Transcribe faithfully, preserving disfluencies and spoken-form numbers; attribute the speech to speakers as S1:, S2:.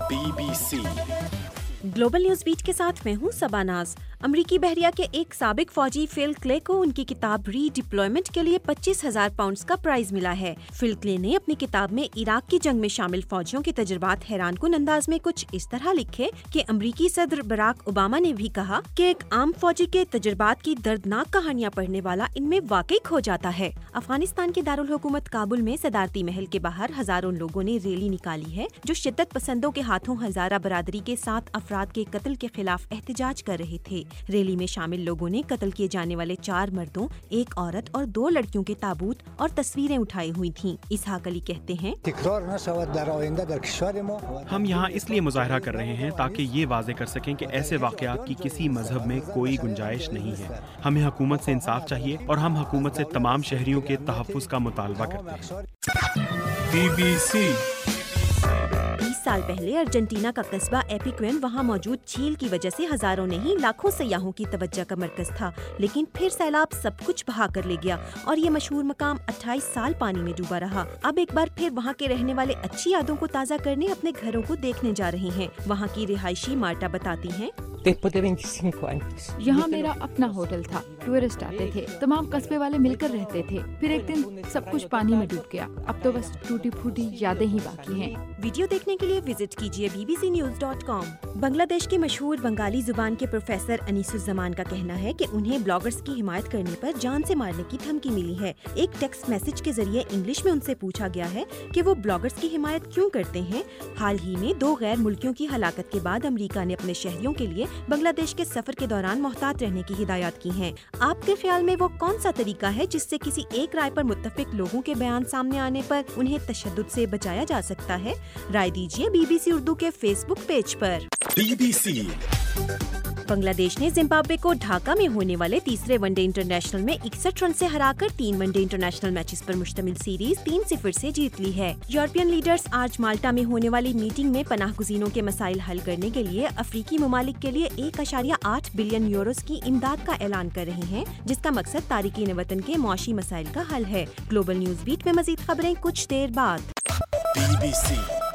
S1: B B C
S2: global news beat के साथ मैं हूँ सबानाज। अमरीकी बहरिया के एक साबिक फौजी फिल क्ले को उनकी किताब री डिप्लॉयमेंट के लिए पच्चीस हजार पाउंड का प्राइज मिला है। फिल क्ले ने अपनी किताब में इराक की जंग में शामिल फौजियों के तजुर्बात हैरानकुन अंदाज में कुछ इस तरह लिखे कि अमरीकी सदर बराक ओबामा ने भी कहा कि एक आम फौजी के तजुर्बात की दर्दनाक कहानियाँ पढ़ने वाला इनमें वाकई खो जाता है। अफगानिस्तान के दारुल हुकूमत काबुल में सदारती महल के बाहर हजारों लोगों ने रैली निकाली है जो शिद्दत पसंदों के हाथों हजारा बरादरी के सात अफराद के कत्ल के खिलाफ एहतजाज कर रहे थे। रैली में शामिल लोगों ने कत्ल किए जाने वाले चार मर्दों, एक औरत और दो लड़कियों के ताबूत और तस्वीरें उठाई हुई थीं। इसहाक अली कहते हैं,
S3: हम यहाँ इसलिए मुजाहरा कर रहे हैं ताकि ये वाज़े कर सकें कि ऐसे वाक़यात की किसी मजहब में कोई गुंजाइश नहीं है। हमें हुकूमत से इंसाफ चाहिए और हम हुकूमत से तमाम शहरियों के तहफ़्फ़ुज़ का मुतालबा करते हैं।
S1: बी बी सी
S2: बीस साल पहले अर्जेंटीना का कस्बा एपिक्वेन वहाँ मौजूद झील की वजह से हजारों नहीं लाखों सयाहों की तवज्जो का मरकज था, लेकिन फिर सैलाब सब कुछ बहा कर ले गया और ये मशहूर मकाम अट्ठाईस साल पानी में डूबा रहा। अब एक बार फिर वहाँ के रहने वाले अच्छी यादों को ताज़ा करने अपने घरों को देखने जा रहे हैं। वहाँ की रिहायशी मार्टा बताती हैं,
S4: यहाँ मेरा अपना होटल था, टूरिस्ट आते थे, तमाम कस्बे वाले मिलकर रहते थे। फिर एक दिन सब कुछ पानी में डूब गया। अब तो बस टूटी फूटी यादें ही बाकी हैं।
S2: वीडियो देखने के लिए विजिट कीजिए B B C news dot com. Bangladesh के मशहूर बंगाली जुबान के प्रोफेसर अनीसुज्जमान का कहना है कि उन्हें ब्लॉगर्स की हिमायत करने पर जान से मारने की धमकी मिली है। एक टेक्स्ट मैसेज के जरिए इंग्लिश में उनसे पूछा गया है कि वो ब्लॉगर्स की हिमायत क्यों करते हैं। हाल ही में दो गैर मुल्कियों की हलाकत के बाद अमेरिका ने अपने शहरियों के लिए बांग्लादेश के सफर के दौरान मोहतात रहने की हिदायत की है। आपके ख्याल में वो कौन सा तरीका है जिससे किसी एक राय पर मुत्तफिक लोगों के बयान सामने आने पर उन्हें तशद्दुद से बचाया जा सकता है? राय दीजिए बी बी सी उर्दू के फेसबुक पेज पर।
S1: बी बी सी
S2: बांग्लादेश ने जिम्बाब्वे को ढाका में होने वाले तीसरे वनडे इंटरनेशनल में इकसठ रन से हराकर तीन वनडे इंटरनेशनल मैचेस पर मुश्तमिल सीरीज तीन सिफर से जीत ली है। यूरोपियन लीडर्स आज माल्टा में होने वाली मीटिंग में पनाह गुज़ीनों के मसाइल हल करने के लिए अफ्रीकी ममालिक के लिए एक अशारिया आठ बिलियन यूरोस की इमदाद का ऐलान कर रहे हैं, जिसका मकसद तारिकीन वतन के मौशी मसाइल का हल है। ग्लोबल न्यूज बीट में मजीद खबरें कुछ देर बाद।
S1: बी बी सी